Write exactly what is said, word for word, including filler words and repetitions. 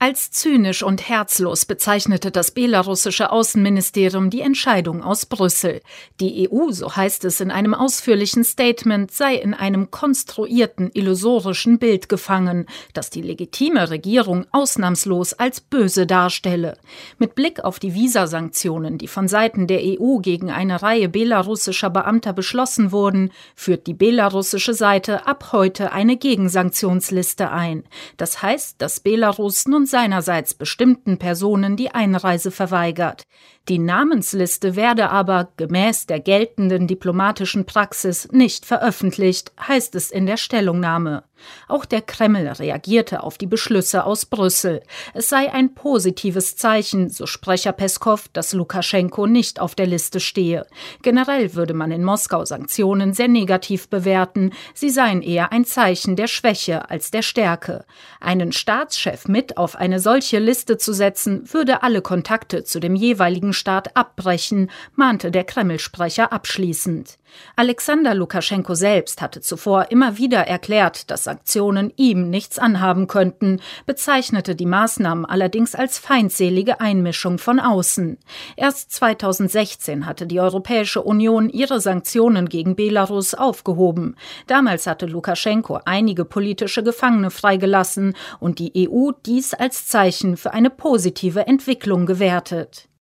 Als zynisch und herzlos bezeichnete das belarussische Außenministerium die Entscheidung aus Brüssel. Die E U, so heißt es in einem ausführlichen Statement, sei in einem konstruierten, illusorischen Bild gefangen, das die legitime Regierung ausnahmslos als böse darstelle. Mit Blick auf die Visasanktionen, die von Seiten der E U gegen eine Reihe belarussischer Beamter beschlossen wurden, führt die belarussische Seite ab heute eine Gegensanktionsliste ein. Das heißt, dass Belarus nun seinerseits bestimmten Personen die Einreise verweigert. Die Namensliste werde aber, gemäß der geltenden diplomatischen Praxis, nicht veröffentlicht, heißt es in der Stellungnahme. Auch der Kreml reagierte auf die Beschlüsse aus Brüssel. Es sei ein positives Zeichen, so Sprecher Peskow, dass Lukaschenko nicht auf der Liste stehe. Generell würde man in Moskau Sanktionen sehr negativ bewerten. Sie seien eher ein Zeichen der Schwäche als der Stärke. Einen Staatschef mit auf eine solche Liste zu setzen, würde alle Kontakte zu dem jeweiligen Staat abbrechen, mahnte der Kreml-Sprecher abschließend. Alexander Lukaschenko selbst hatte zuvor immer wieder erklärt, dass Sanktionen ihm nichts anhaben könnten, bezeichnete die Maßnahmen allerdings als feindselige Einmischung von außen. Erst zweitausendsechzehn hatte die Europäische Union ihre Sanktionen gegen Belarus aufgehoben. Damals hatte Lukaschenko einige politische Gefangene freigelassen und die E U dies als Zeichen für eine positive Entwicklung gewertet.